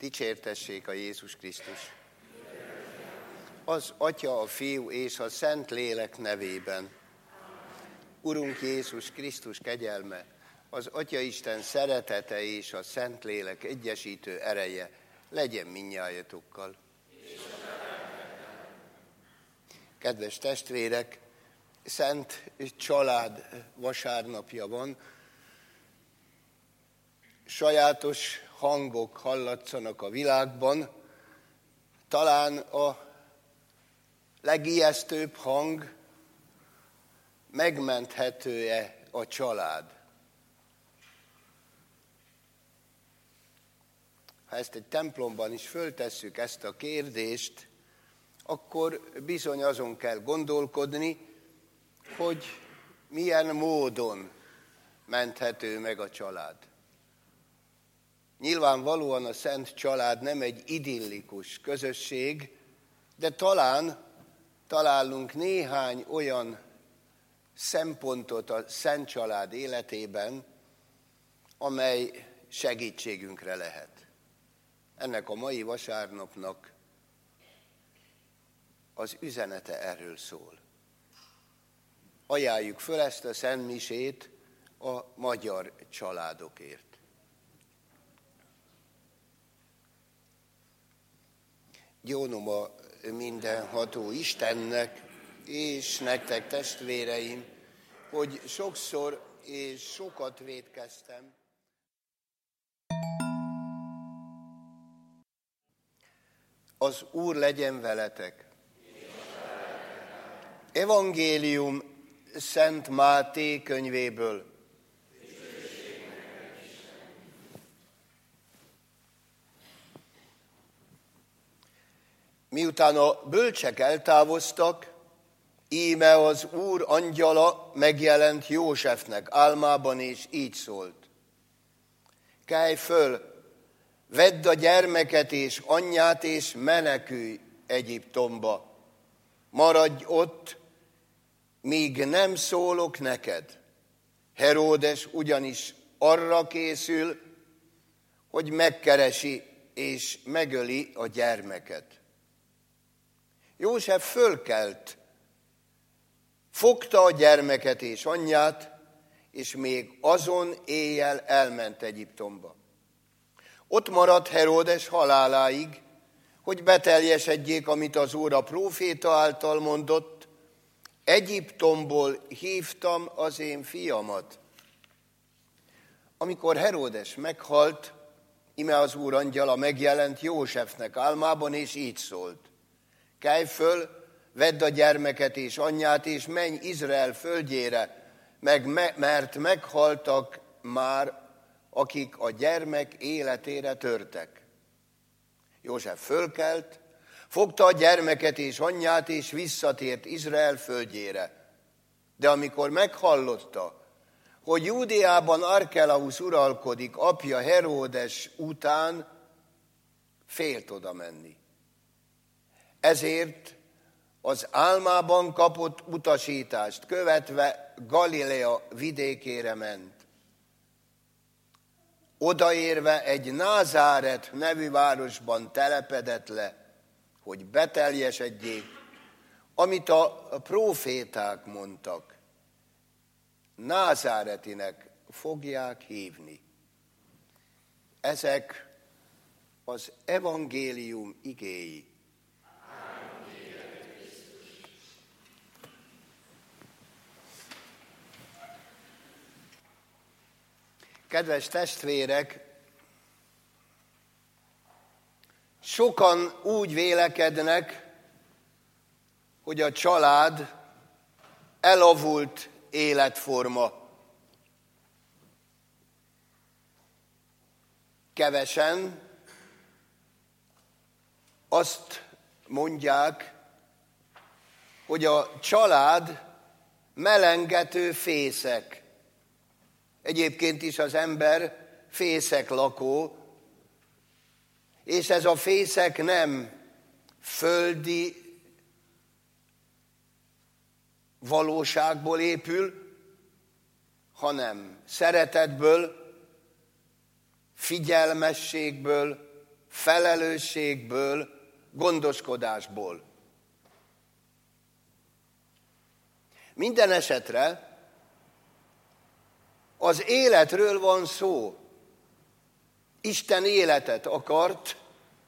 Dicsértessék a Jézus Krisztus! Az Atya, a Fiú és a Szent Lélek nevében. Urunk Jézus Krisztus kegyelme, az Atyaisten szeretete és a Szent Lélek egyesítő ereje legyen mindnyájatokkal. Kedves testvérek, Szent Család vasárnapja van. Sajátos hangok hallatszanak a világban. Talán a legijesztőbb hang: megmenthető-e a család? Ha ezt egy templomban is föltesszük ezt a kérdést, akkor bizony azon kell gondolkodni, hogy milyen módon menthető meg a család. Nyilvánvalóan a Szent Család nem egy idillikus közösség, de talán találunk néhány olyan szempontot a Szent Család életében, amely segítségünkre lehet. Ennek a mai vasárnapnak az üzenete erről szól. Ajánljuk föl ezt a szentmisét a magyar családokért. Gyónom a mindenható Istennek, és nektek, testvéreim, hogy sokszor és sokat vétkeztem. Az Úr legyen veletek. Evangélium Szent Máté könyvéből. Miután a bölcsek eltávoztak, íme az Úr angyala megjelent Józsefnek álmában, és így szólt: kelj föl, vedd a gyermeket és anyját, és menekülj Egyiptomba. Maradj ott, míg nem szólok neked. Heródes ugyanis arra készül, hogy megkeresi és megöli a gyermeket. József fölkelt, fogta a gyermeket és anyját, és még azon éjjel elment Egyiptomba. Ott maradt Heródes haláláig, hogy beteljesedjék, amit az Úr a próféta által mondott: Egyiptomból hívtam az én fiamat. Amikor Heródes meghalt, íme az Úr angyala megjelent Józsefnek álmában, és így szólt: kelj föl, vedd a gyermeket és anyját, és menj Izrael földjére, mert meghaltak már, akik a gyermek életére törtek. József fölkelt, fogta a gyermeket és anyját, és visszatért Izrael földjére. De amikor meghallotta, hogy Júdeában Arkelausz uralkodik apja Heródes után, félt oda menni. Ezért az álmában kapott utasítást követve Galilea vidékére ment. Odaérve egy Názáret nevű városban telepedett le, hogy beteljesedjék, amit a próféták mondtak: Názáretinek fogják hívni. Ezek az evangélium igéi. Kedves testvérek, sokan úgy vélekednek, hogy a család elavult életforma. Kevesen azt mondják, hogy a család melengető fészek. Egyébként is az ember fészek lakó, és ez a fészek nem földi valóságból épül, hanem szeretetből, figyelmességből, felelősségből, gondoskodásból. Minden esetre az életről van szó. Isten életet akart,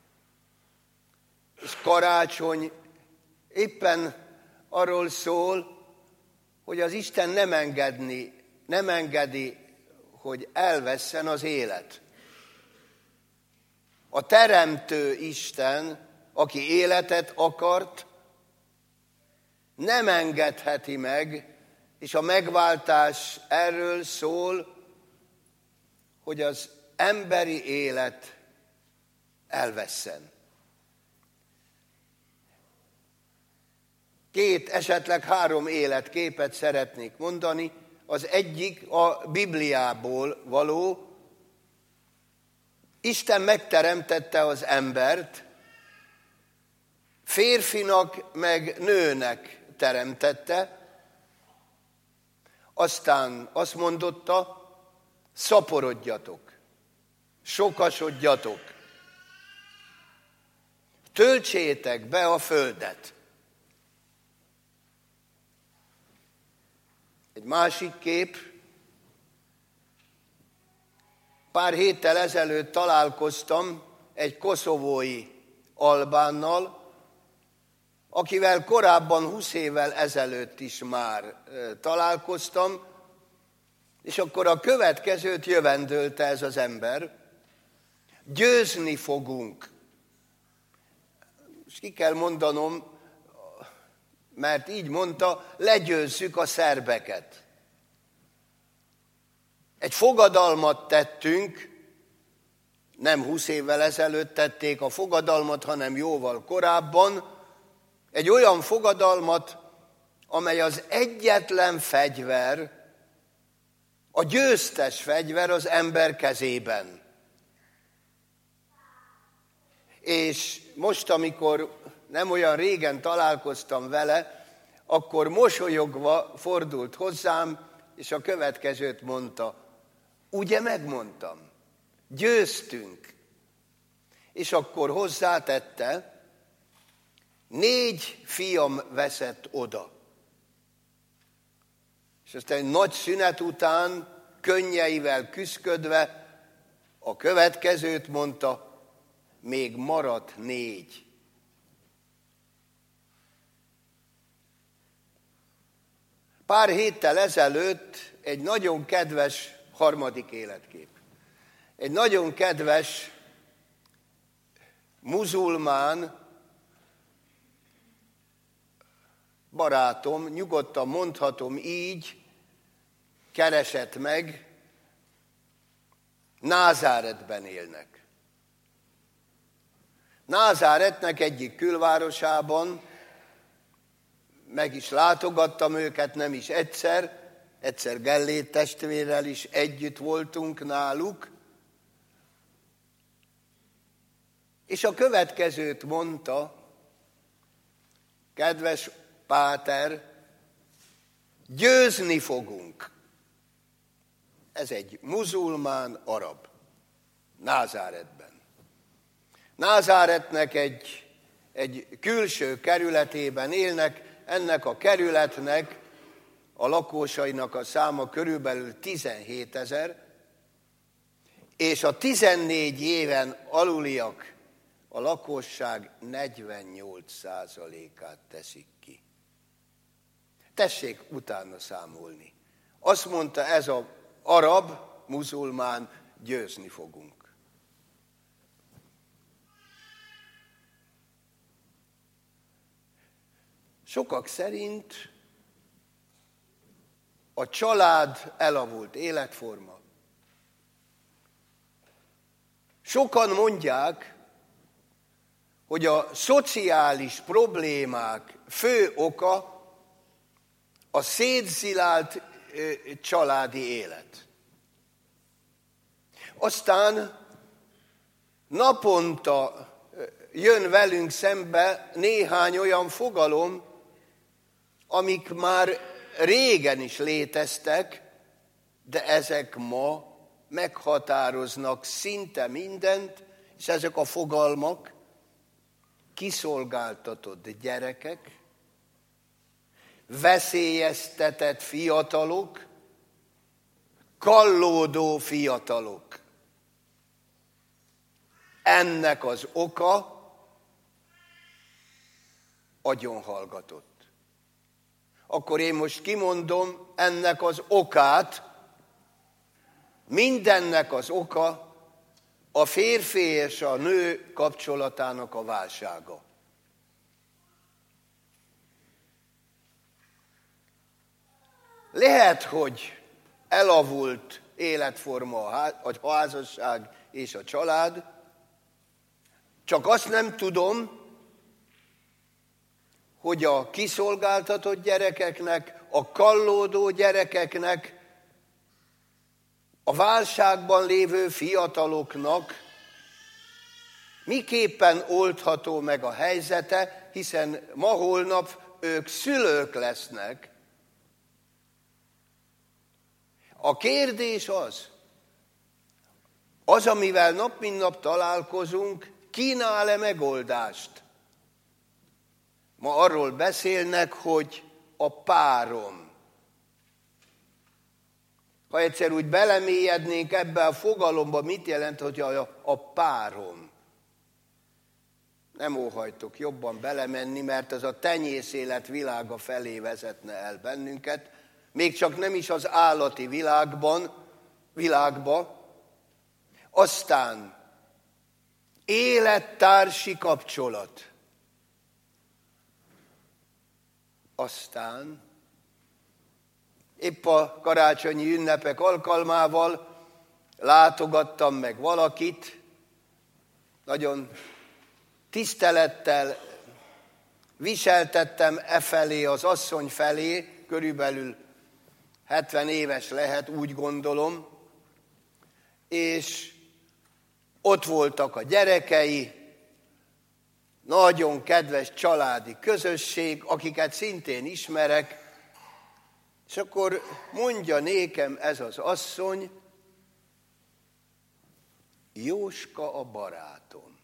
és karácsony éppen arról szól, hogy az Isten nem engedi, hogy elvesszen az élet. A teremtő Isten, aki életet akart, nem engedheti meg, és a megváltás erről szól, hogy az emberi élet elvesszen. 2, esetleg 3 életképet szeretnék mondani. Az egyik a Bibliából való. Isten megteremtette az embert, férfinak meg nőnek teremtette, aztán azt mondotta, szaporodjatok, sokasodjatok, töltsétek be a földet. Egy másik kép, pár héttel ezelőtt találkoztam egy koszovói albánnal, akivel korábban 20 évvel ezelőtt is már találkoztam, és akkor a következőt jövendölte ez az ember: győzni fogunk. És ki kell mondanom, mert így mondta, legyőzzük a szerbeket. Egy fogadalmat tettünk, nem 20 évvel ezelőtt tették a fogadalmat, hanem jóval korábban, egy olyan fogadalmat, amely az egyetlen fegyver, a győztes fegyver az ember kezében. És most, amikor nem olyan régen találkoztam vele, akkor mosolyogva fordult hozzám, és a következőt mondta: ugye megmondtam, győztünk. És akkor hozzátette: 4 fiam veszett oda. És aztán egy nagy szünet után, könnyeivel küszködve, a következőt mondta: még maradt 4. Pár héttel ezelőtt egy nagyon kedves harmadik életkép. Egy nagyon kedves muzulmán barátom, nyugodtan mondhatom így, keresett meg, Názáretben élnek. Názáretnek egyik külvárosában, meg is látogattam őket, nem is egyszer Gellét testvérrel is együtt voltunk náluk, és a következőt mondta: kedves páter, győzni fogunk. Ez egy muzulmán arab, Názáretben. Názáretnek egy külső kerületében élnek, ennek a kerületnek a lakosainak a száma körülbelül 17 000, és a 14 éven aluliak a lakosság 48%-át teszik ki. Tessék utána számolni. Azt mondta ez az arab, muzulmán: győzni fogunk. Sokak szerint a család elavult életforma. Sokan mondják, hogy a szociális problémák fő oka a szétzilált családi élet. Aztán naponta jön velünk szembe néhány olyan fogalom, amik már régen is léteztek, de ezek ma meghatároznak szinte mindent, és ezek a fogalmak: kiszolgáltatott gyerekek, veszélyeztetett fiatalok, kallódó fiatalok. Ennek az oka agyonhallgatott. Akkor én most kimondom ennek az okát. Mindennek az oka a férfi és a nő kapcsolatának a válsága. Lehet, hogy elavult életforma a házasság és a család, csak azt nem tudom, hogy a kiszolgáltatott gyerekeknek, a kallódó gyerekeknek, a válságban lévő fiataloknak miképpen oldható meg a helyzete, hiszen ma-holnap ők szülők lesznek. A kérdés az, amivel nap mint nap találkozunk, kínál-e megoldást? Ma arról beszélnek, hogy a párom. Ha egyszer úgy belemélyednénk ebbe a fogalomba, mit jelent, hogy a párom? Nem óhajtok jobban belemenni, mert ez a tenyészélet világa felé vezetne el bennünket, még csak nem is az állati világba. Aztán élettársi kapcsolat. Aztán épp a karácsonyi ünnepek alkalmával látogattam meg valakit, nagyon tisztelettel viseltettem efelé az asszony felé, körülbelül 70 éves lehet, úgy gondolom, és ott voltak a gyerekei, nagyon kedves családi közösség, akiket szintén ismerek, és akkor mondja nékem ez az asszony: Jóska a barátom.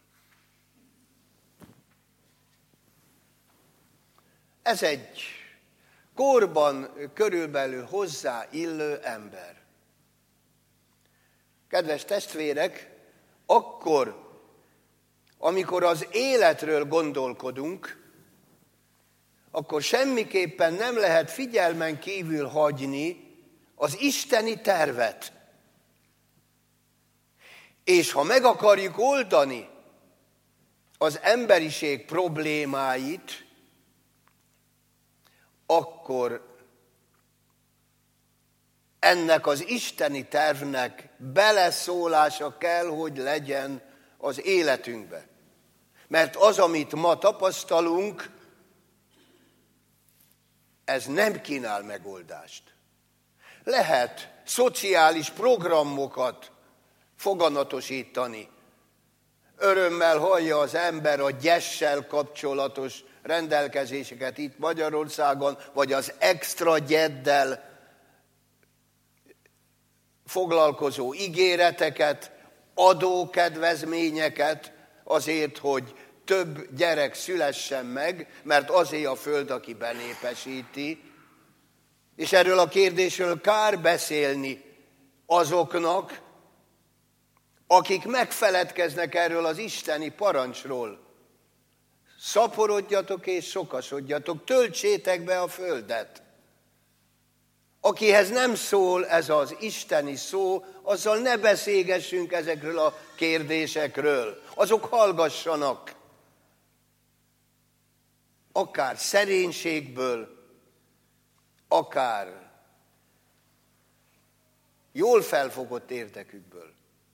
Ez egy korban körülbelül hozzá illő ember. Kedves testvérek, akkor, amikor az életről gondolkodunk, akkor semmiképpen nem lehet figyelmen kívül hagyni az isteni tervet. És ha meg akarjuk oldani az emberiség problémáit, akkor ennek az isteni tervnek beleszólása kell, hogy legyen az életünkbe. Mert az, amit ma tapasztalunk, ez nem kínál megoldást. Lehet szociális programokat foganatosítani. Örömmel hallja az ember a gyessel kapcsolatos rendelkezéseket itt Magyarországon, vagy az extra gyeddel foglalkozó ígéreteket, adókedvezményeket azért, hogy több gyerek szülessen meg, mert azé a föld, aki benépesíti. És erről a kérdésről kár beszélni azoknak, akik megfeledkeznek erről az isteni parancsról. Szaporodjatok és sokasodjatok, töltsétek be a földet. Akihez nem szól ez az isteni szó, azzal ne beszélgessünk ezekről a kérdésekről. Azok hallgassanak. Akár szerénységből, akár jól felfogott érdekükből.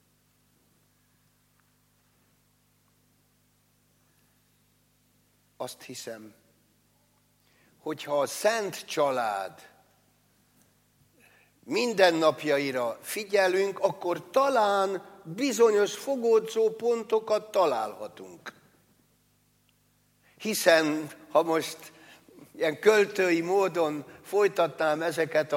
Azt hiszem, hogyha a szent család mindennapjaira figyelünk, akkor talán bizonyos fogódzó pontokat találhatunk. Hiszen, ha most ilyen költői módon folytatnám ezeket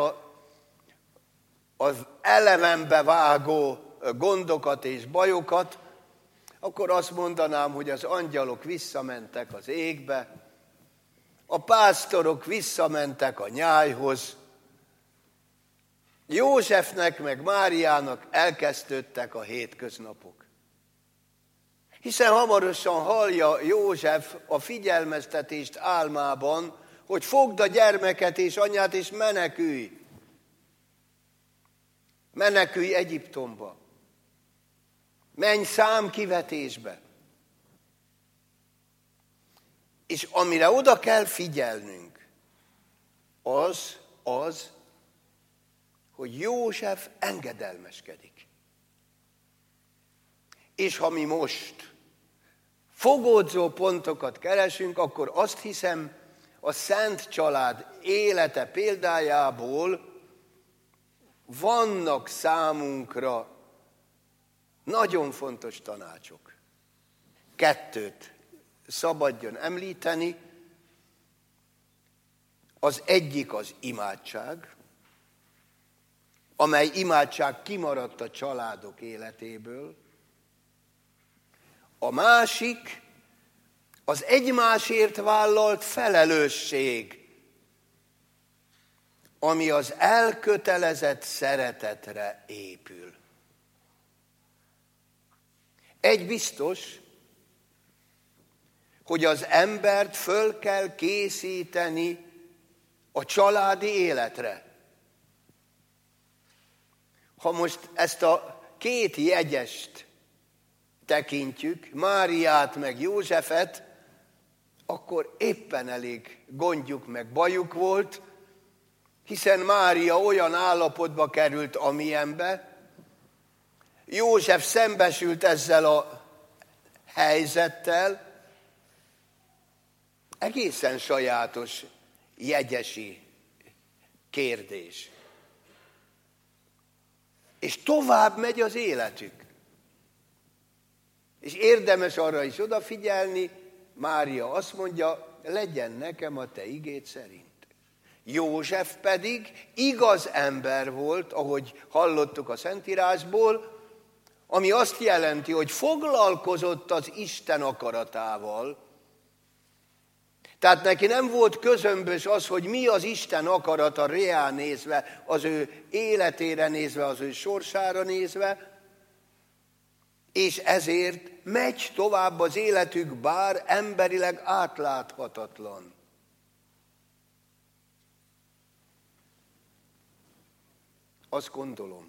az elemembe vágó gondokat és bajokat, akkor azt mondanám, hogy az angyalok visszamentek az égbe, a pásztorok visszamentek a nyájhoz, Józsefnek meg Máriának elkezdődtek a hétköznapok. Hiszen hamarosan hallja József a figyelmeztetést álmában, hogy fogd a gyermeket és anyját, és menekülj. Menekülj Egyiptomba. Menj számkivetésbe. És amire oda kell figyelnünk, az, hogy József engedelmeskedik. És ha mi most fogódzó pontokat keresünk, akkor azt hiszem, a Szent Család élete példájából vannak számunkra nagyon fontos tanácsok. 2 szabadjon említeni. Az egyik az imádság, amely imádság kimaradt a családok életéből. A másik az egymásért vállalt felelősség, ami az elkötelezett szeretetre épül. Egy biztos, hogy az embert föl kell készíteni a családi életre. Ha most ezt a 2 jegyest tekintjük, Máriát meg Józsefet, akkor éppen elég gondjuk meg bajuk volt, hiszen Mária olyan állapotba került, amilyenbe. József szembesült ezzel a helyzettel, egészen sajátos, jegyesi kérdés. És tovább megy az életük. És érdemes arra is odafigyelni, Mária azt mondja, legyen nekem a te igéd szerint. József pedig igaz ember volt, ahogy hallottuk a Szentírásból, ami azt jelenti, hogy foglalkozott az Isten akaratával. Tehát neki nem volt közömbös az, hogy mi az Isten akarata reál nézve, az ő életére nézve, az ő sorsára nézve, és ezért megy tovább az életük, bár emberileg átláthatatlan. Azt gondolom,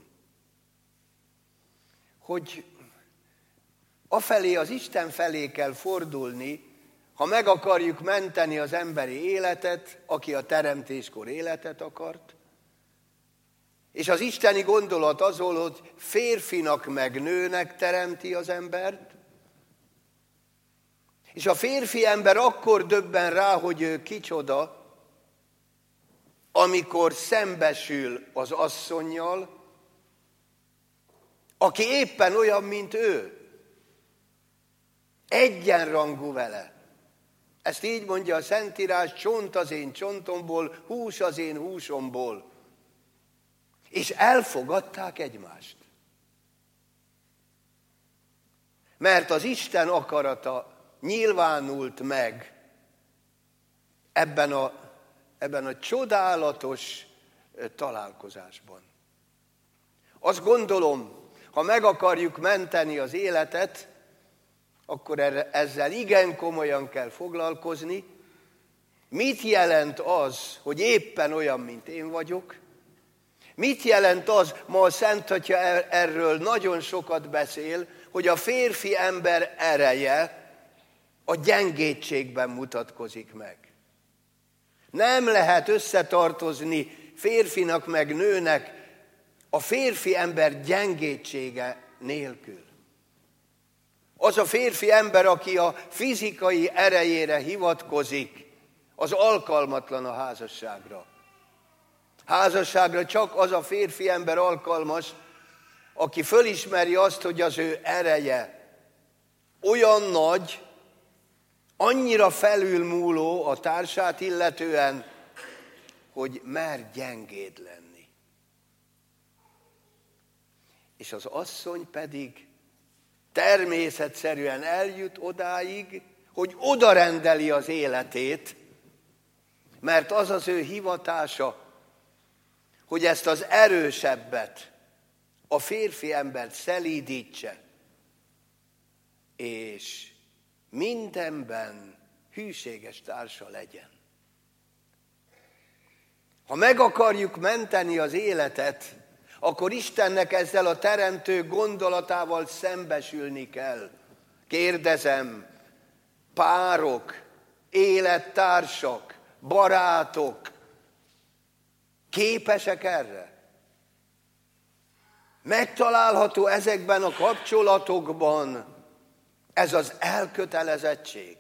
hogy afelé, az Isten felé kell fordulni, ha meg akarjuk menteni az emberi életet, aki a teremtéskor életet akart, és az isteni gondolat az volt, hogy férfinak meg nőnek teremti az embert, és a férfi ember akkor döbben rá, hogy ő kicsoda, amikor szembesül az asszonnyal, aki éppen olyan, mint ő, egyenrangú vele. Ezt így mondja a Szentírás, csont az én csontomból, hús az én húsomból. És elfogadták egymást. Mert az Isten akarata nyilvánult meg ebben a csodálatos találkozásban. Azt gondolom, ha meg akarjuk menteni az életet, akkor ezzel igen komolyan kell foglalkozni. Mit jelent az, hogy éppen olyan, mint én vagyok? Mit jelent az, ma a Szenthatya erről nagyon sokat beszél, hogy a férfi ember ereje a gyengétségben mutatkozik meg. Nem lehet összetartozni férfinak meg nőnek a férfi ember gyengétsége nélkül. Az a férfi ember, aki a fizikai erejére hivatkozik, az alkalmatlan a házasságra. Házasságra csak az a férfi ember alkalmas, aki fölismeri azt, hogy az ő ereje olyan nagy, annyira felülmúló a társát illetően, hogy mer gyengéd lenni. És az asszony pedig természetszerűen eljut odáig, hogy odarendeli az életét, mert az az ő hivatása, hogy ezt az erősebbet, a férfi embert szelídítse, és mindenben hűséges társa legyen. Ha meg akarjuk menteni az életet, akkor Istennek ezzel a teremtő gondolatával szembesülni kell. Kérdezem, párok, élettársak, barátok képesek erre? Megtalálható ezekben a kapcsolatokban ez az elkötelezettség.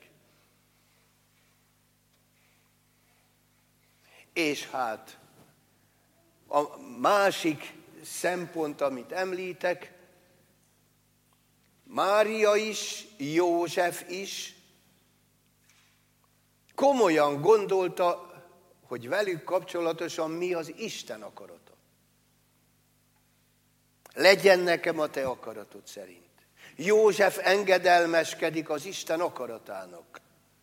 És hát a másik szempont, amit említek, Mária is, József is komolyan gondolta, hogy velük kapcsolatosan mi az Isten akarata. Legyen nekem a te akaratod szerint. József engedelmeskedik az Isten akaratának.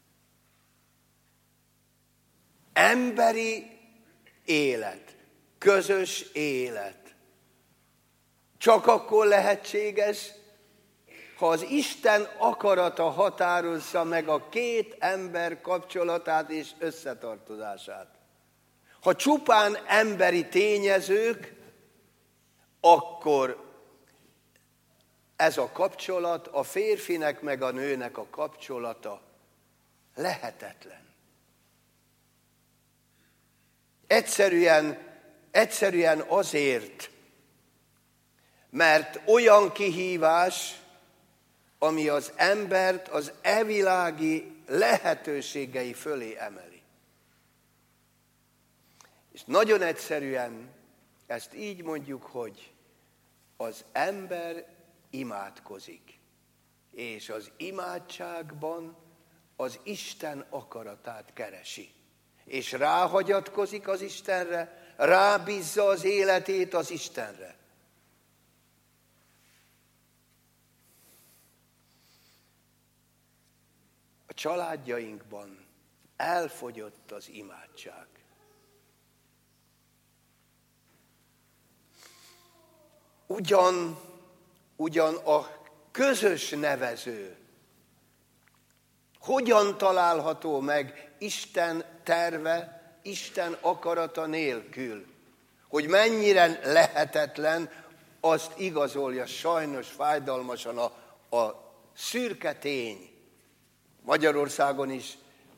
Emberi élet, közös élet. Csak akkor lehetséges, ha az Isten akarata határozza meg a két ember kapcsolatát és összetartozását. Ha csupán emberi tényezők, akkor ez a kapcsolat, a férfinek meg a nőnek a kapcsolata lehetetlen. Egyszerűen azért, mert olyan kihívás, ami az embert az evilági lehetőségei fölé emeli. És nagyon egyszerűen ezt így mondjuk, hogy az ember imádkozik, és az imádságban az Isten akaratát keresi. És ráhagyatkozik az Istenre, rábízza az életét az Istenre. A családjainkban elfogyott az imádság. Ugyan a közös nevező hogyan található meg Isten terve, Isten akarata nélkül? Hogy mennyire lehetetlen, azt igazolja sajnos fájdalmasan a szürke tény. Magyarországon is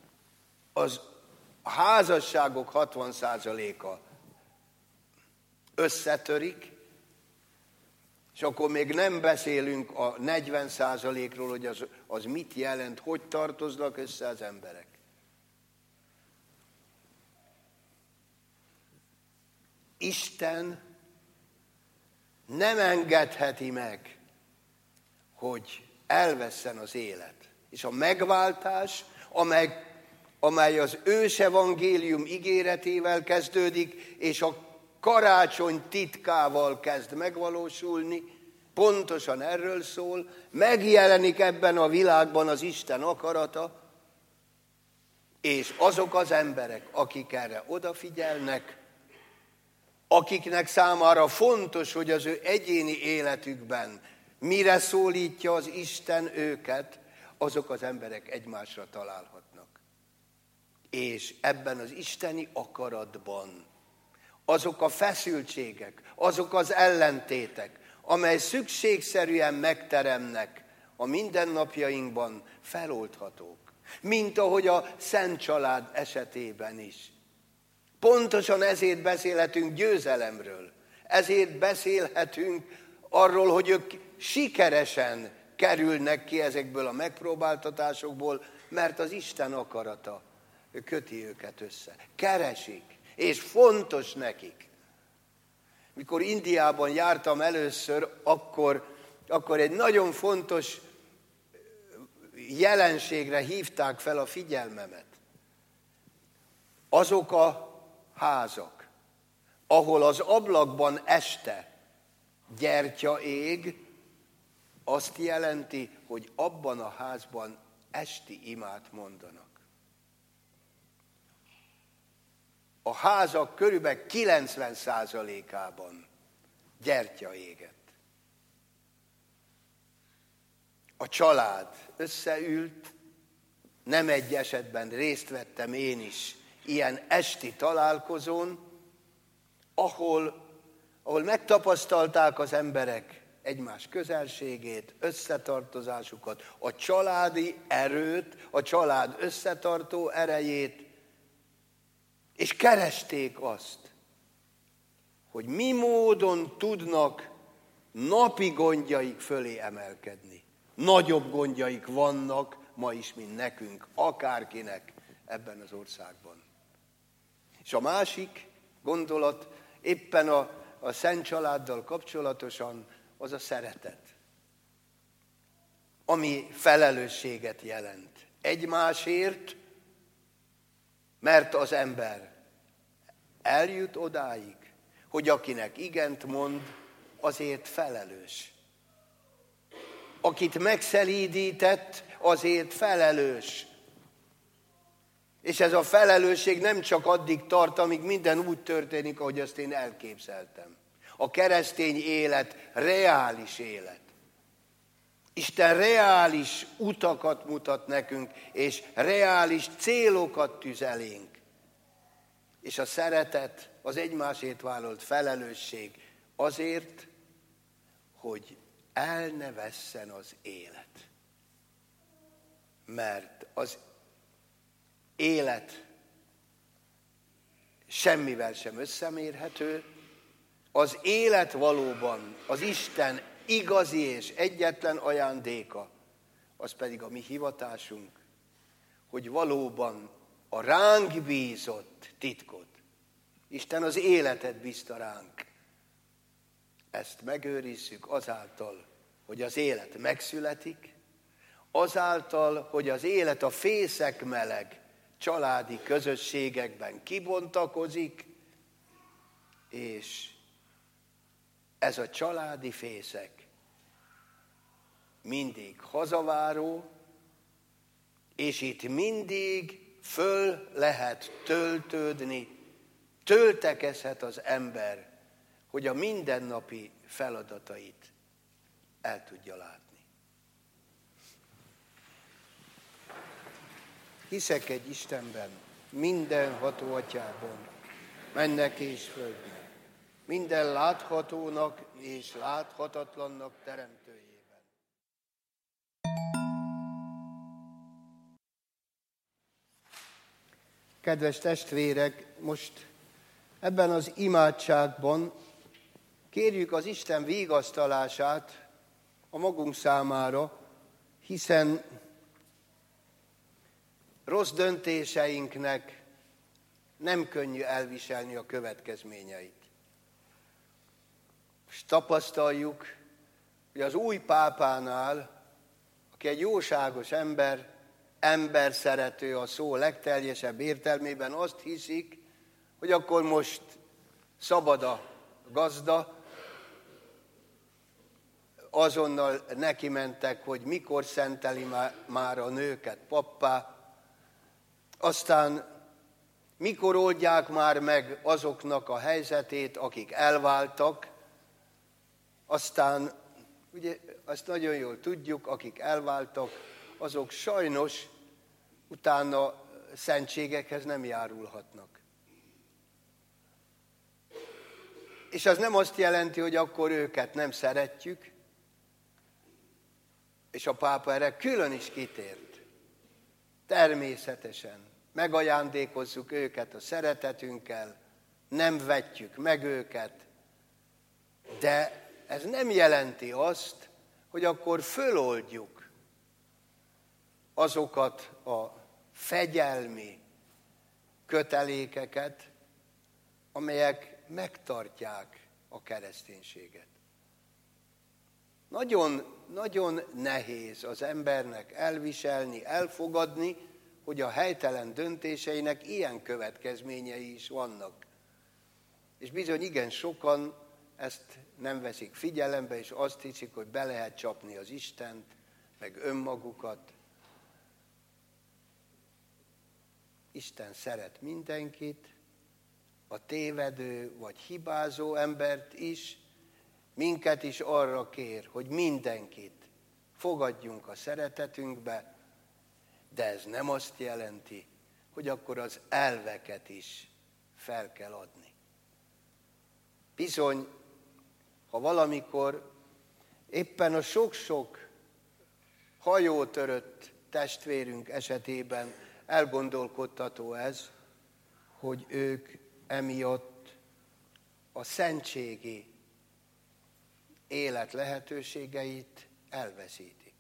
a házasságok 60%-a összetörik, és akkor még nem beszélünk a 40%-ról, hogy az mit jelent, hogy tartoznak össze az emberek. Isten nem engedheti meg, hogy elvesszen az élet. És a megváltás, amely az ősevangélium ígéretével kezdődik, és a karácsony titkával kezd megvalósulni, pontosan erről szól, megjelenik ebben a világban az Isten akarata, és azok az emberek, akik erre odafigyelnek, akiknek számára fontos, hogy az ő egyéni életükben mire szólítja az Isten őket, azok az emberek egymásra találhatnak. És ebben az isteni akaratban azok a feszültségek, azok az ellentétek, amely szükségszerűen megteremnek a mindennapjainkban, feloldhatók. Mint ahogy a Szent Család esetében is. Pontosan ezért beszélhetünk győzelemről. Ezért beszélhetünk arról, hogy ők sikeresen kerülnek ki ezekből a megpróbáltatásokból, mert az Isten akarata köti őket össze. Keresik, és fontos nekik. Mikor Indiában jártam először, akkor egy nagyon fontos jelenségre hívták fel a figyelmemet. Azok a házak, ahol az ablakban este gyertya ég, azt jelenti, hogy abban a házban esti imát mondanak. A házak körülbelül 90%-ában gyertya égett. A család összeült, nem egy esetben részt vettem én is ilyen esti találkozón, ahol megtapasztalták az emberek egymás közelségét, összetartozásukat, a családi erőt, a család összetartó erejét, és keresték azt, hogy mi módon tudnak napi gondjaik fölé emelkedni. Nagyobb gondjaik vannak ma is, mint nekünk, akárkinek ebben az országban. És a másik gondolat éppen a Szent Családdal kapcsolatosan az a szeretet, ami felelősséget jelent egymásért, mert az ember eljut odáig, hogy akinek igent mond, azért felelős. Akit megszelídített, azért felelős. És ez a felelősség nem csak addig tart, amíg minden úgy történik, ahogy azt én elképzeltem. A keresztény élet reális élet. Isten reális utakat mutat nekünk, és reális célokat tűz elénk. És a szeretet, az egymásért vállalt felelősség azért, hogy el ne vesszen az élet. Mert az élet semmivel sem összemérhető, az élet valóban az Isten igazi és egyetlen ajándéka, az pedig a mi hivatásunk, hogy valóban a ránk bízott titkot, Isten az életet bízta ránk, ezt megőrizzük azáltal, hogy az élet megszületik, azáltal, hogy az élet a fészek meleg családi közösségekben kibontakozik, és ez a családi fészek mindig hazaváró, és itt mindig föl lehet töltődni, töltekezhet az ember, hogy a mindennapi feladatait el tudja látni. Hiszek egy Istenben, mindenható Atyában, mennek és földnek, minden láthatónak és láthatatlannak teremtőjében. Kedves testvérek, most ebben az imádságban kérjük az Isten vigasztalását a magunk számára, hiszen rossz döntéseinknek nem könnyű elviselni a következményeit. És tapasztaljuk, hogy az új pápánál, aki egy jóságos ember, emberszerető a szó legteljesebb értelmében, azt hiszik, hogy akkor most szabad a gazda, azonnal neki mentek, hogy mikor szenteli már a nőket pappá, aztán mikor oldják már meg azoknak a helyzetét, akik elváltak, aztán, ugye azt nagyon jól tudjuk, akik elváltak, azok sajnos utána szentségekhez nem járulhatnak. És az nem azt jelenti, hogy akkor őket nem szeretjük, és a pápa erre külön is kitért. Természetesen megajándékozzuk őket a szeretetünkkel, nem vetjük meg őket, de ez nem jelenti azt, hogy akkor föloldjuk azokat a fegyelmi kötelékeket, amelyek megtartják a kereszténységet. Nagyon, nagyon nehéz az embernek elviselni, elfogadni, hogy a helytelen döntéseinek ilyen következményei is vannak. És bizony igen sokan ezt nem veszik figyelembe, és azt hiszik, hogy be lehet csapni az Istent, meg önmagukat. Isten szeret mindenkit, a tévedő vagy hibázó embert is, minket is arra kér, hogy mindenkit fogadjunk a szeretetünkbe, de ez nem azt jelenti, hogy akkor az elveket is fel kell adni. Bizony, ha valamikor éppen a sok-sok hajótörött testvérünk esetében elgondolkodtató ez, hogy ők emiatt a szentségi élet lehetőségeit elveszítik.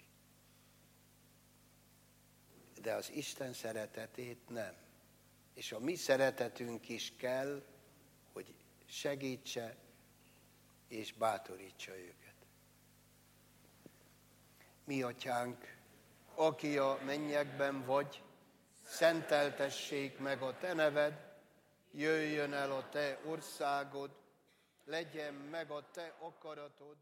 De az Isten szeretetét nem. És a mi szeretetünk is kell, hogy segítse és bátorítsa őket. Mi atyánk, aki a mennyekben vagy, szenteltessék meg a te neved, jöjjön el a te országod, legyen meg a te akaratod.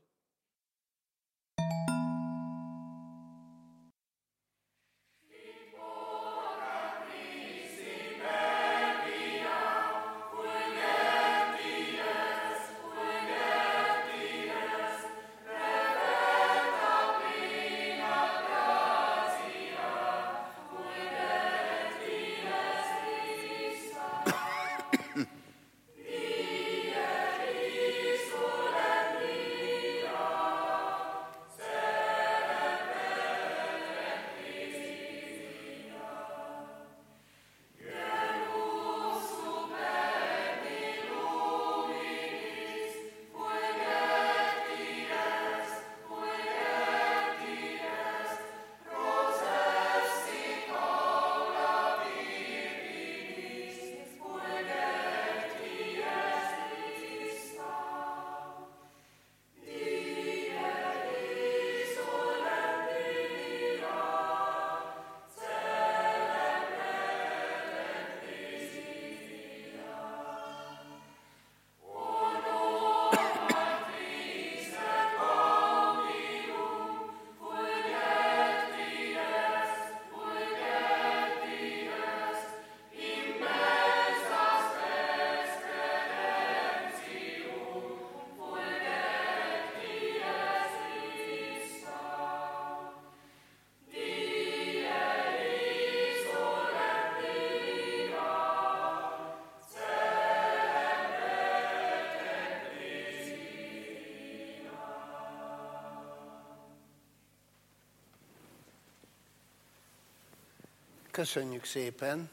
Köszönjük szépen!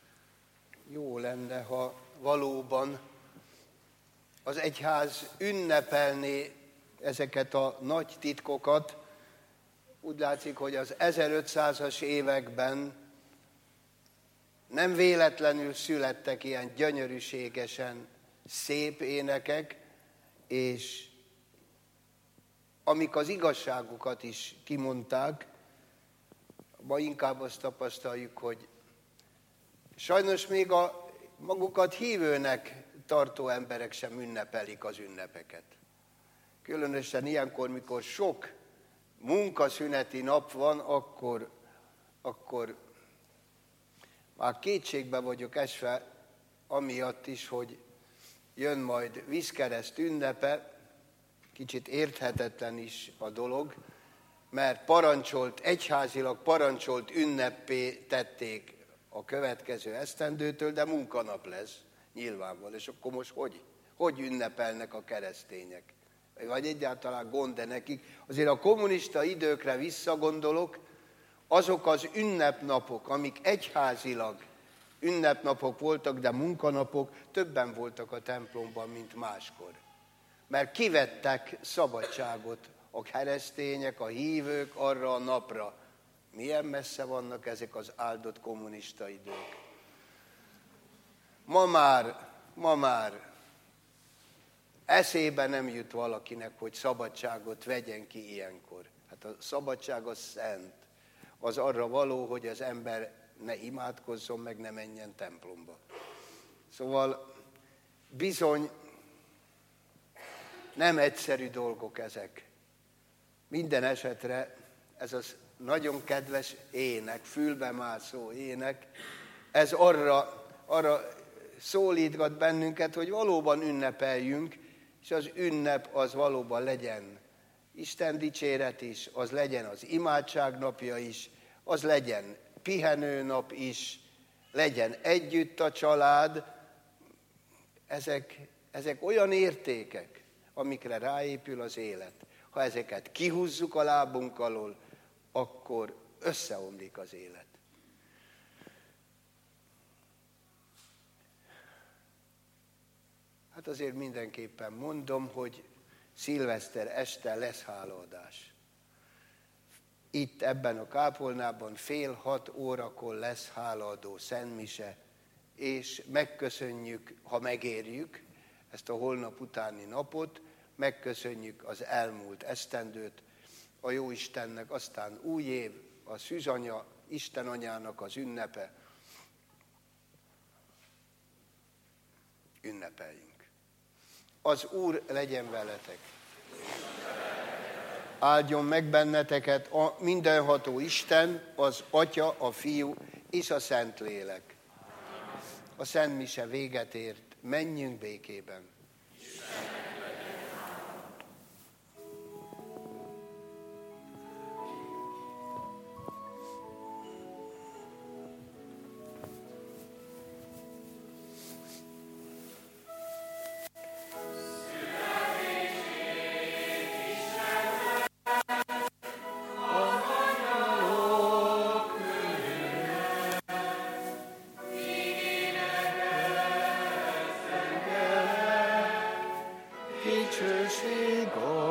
Jó lenne, ha valóban az egyház ünnepelné ezeket a nagy titkokat. Úgy látszik, hogy az 1500-as években nem véletlenül születtek ilyen gyönyörűségesen szép énekek, és amik az igazságukat is kimondták. Ma inkább azt tapasztaljuk, hogy sajnos még a magukat hívőnek tartó emberek sem ünnepelik az ünnepeket. Különösen ilyenkor, mikor sok munkaszüneti nap van, akkor már kétségbe vagyok esve amiatt is, hogy jön majd vízkereszt ünnepe, kicsit érthetetlen is a dolog, mert egyházilag parancsolt ünneppé tették a következő esztendőtől, de munkanap lesz nyilvánvaló. És akkor most hogy ünnepelnek a keresztények? Vagy egyáltalán gond-e nekik? Azért a kommunista időkre visszagondolok, azok az ünnepnapok, amik egyházilag ünnepnapok voltak, de munkanapok, többen voltak a templomban, mint máskor. Mert kivettek szabadságot a keresztények, a hívők arra a napra. Milyen messze vannak ezek az áldott kommunista idők. Ma már eszébe nem jut valakinek, hogy szabadságot vegyen ki ilyenkor. Hát a szabadság az szent. Az arra való, hogy az ember ne imádkozzon, meg ne menjen templomba. Szóval bizony Nem egyszerű dolgok ezek. Minden esetre ez az nagyon kedves ének, fülbemászó ének, ez arra szólítgat bennünket, hogy valóban ünnepeljünk, és az ünnep az valóban legyen Isten dicséret is, az legyen az imádság napja is, az legyen pihenőnap is, legyen együtt a család. Ezek olyan értékek, amikre ráépül az élet. Ha ezeket kihúzzuk a lábunk alól, akkor összeomlik az élet. Hát azért mindenképpen mondom, hogy szilveszter este lesz hálaadás. Itt ebben a kápolnában 5:30 lesz hálaadó szentmise, és megköszönjük, ha megérjük ezt a holnap utáni napot, megköszönjük az elmúlt esztendőt a Jóistennek, aztán új év, a szűzanya, Isten anyának az ünnepe. Ünnepeljünk. Az Úr legyen veletek. Áldjon meg benneteket a mindenható Isten, az Atya, a Fiú és a Szentlélek. A szentmise véget ért, menjünk békében. Dicsőség